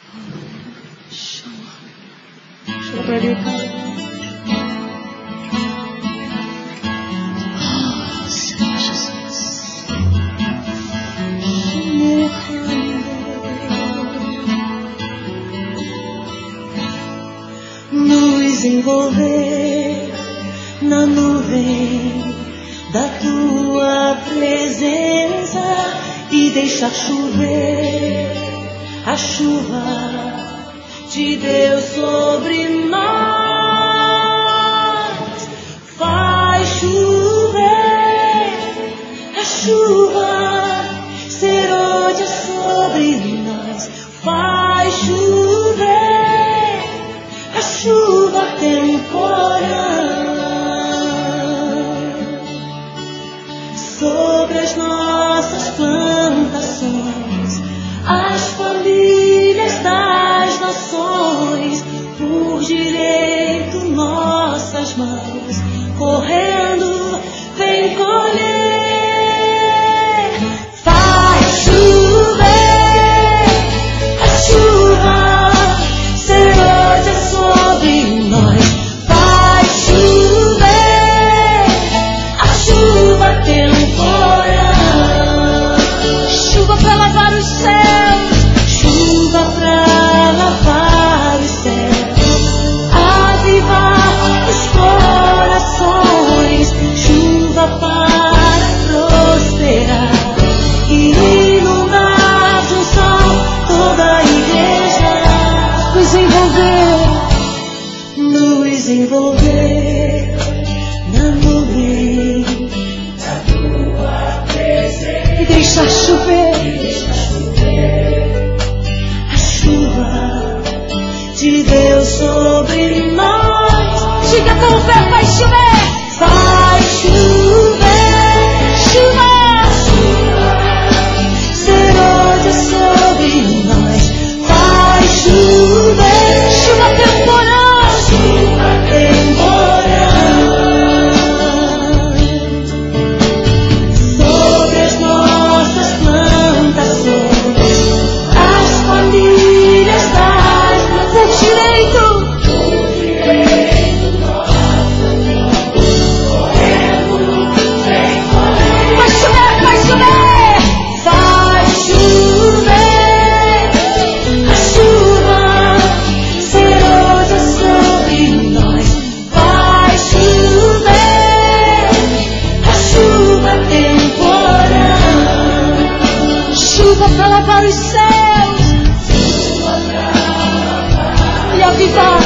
Chama pra ele, cara. Senhor Jesus. Nos envolver na nuvem da tua presença e deixar chover a chuva de Deus sobre nós. Faz chover a chuva serôdia sobre nós. Faz chover a chuva temporal sobre as nossas plantações, as famílias das nações, por direito nossas mãos, correndo, vem colher. Faz chover a chuva serôdia sobre nós. Faz chover a chuva temporal, chuva para lavar os céus, chuva para lavar os céus, avivar os corações, chuva para prosperar e inundar de unção toda a igreja. Nos envolver na nuvem da tua presença e deixar chover a chuva de Deus sobre nós. Diga com fé, vai chover. Vai chover, chuva serôdia sobre nós. Vai chover, chuva temporal, sobre as nossas plantações, as famílias das por direito vai chover, vai chover. Faz chover a chuva serôdia sobre nós. Vai chover a chuva temporal, chuva para lavar os céus e avivar,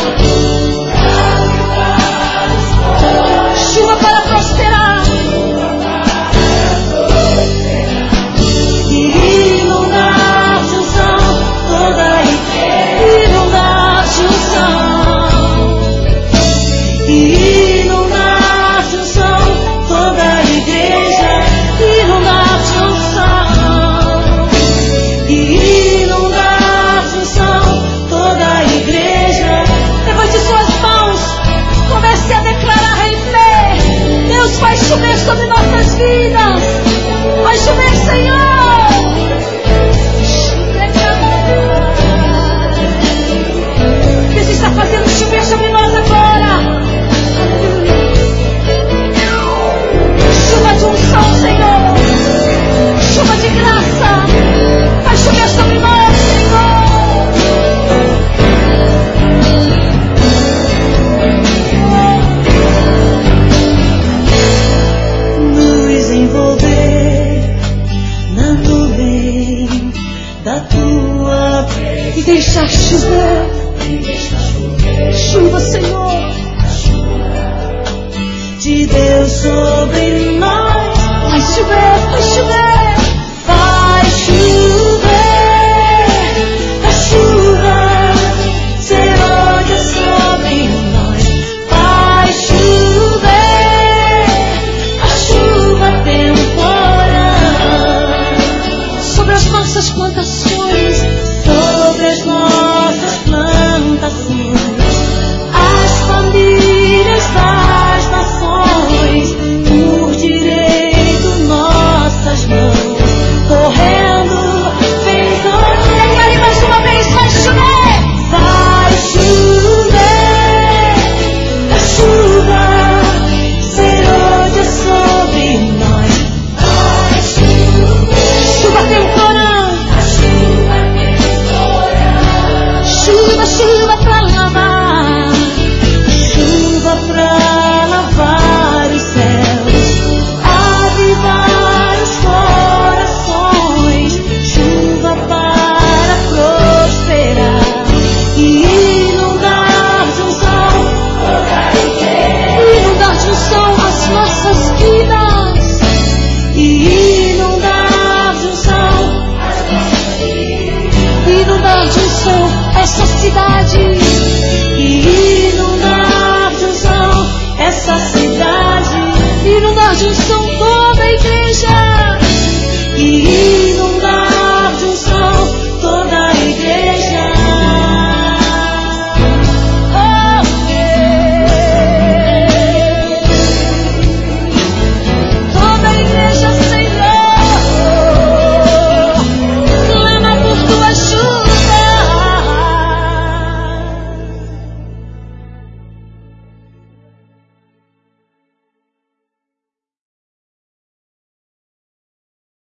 chuva para prosperar e inundar de unção toda a igreja. Inundar de unção e inundar de unção toda a igreja. Inundar de unção e inundar de unção toda a igreja. Levante suas mãos, comece a declarar em fé. Deus vai chover sobre nossas vidas. Vai chover, Senhor. Deus está fazendo chover sobre nós agora. Chuva de unção, Senhor. Chuva de graça. Vai chover sobre nós, Senhor. Nos envolver na nuvem da tua presença e deixar chover, chuva, Senhor, de Deus sobre nós. Vai chover, vai chover. Vai chover a chuva serôdia sobre nós. Vai chover a chuva temporal sobre as nossas plantações, sobre as nossas plantações, as famílias das nações, por direito nossas mãos, correndo, vem. Declare mais uma vez, vai chover. essa cidade e inundar de unção essa cidade, inundar de unção toda a igreja e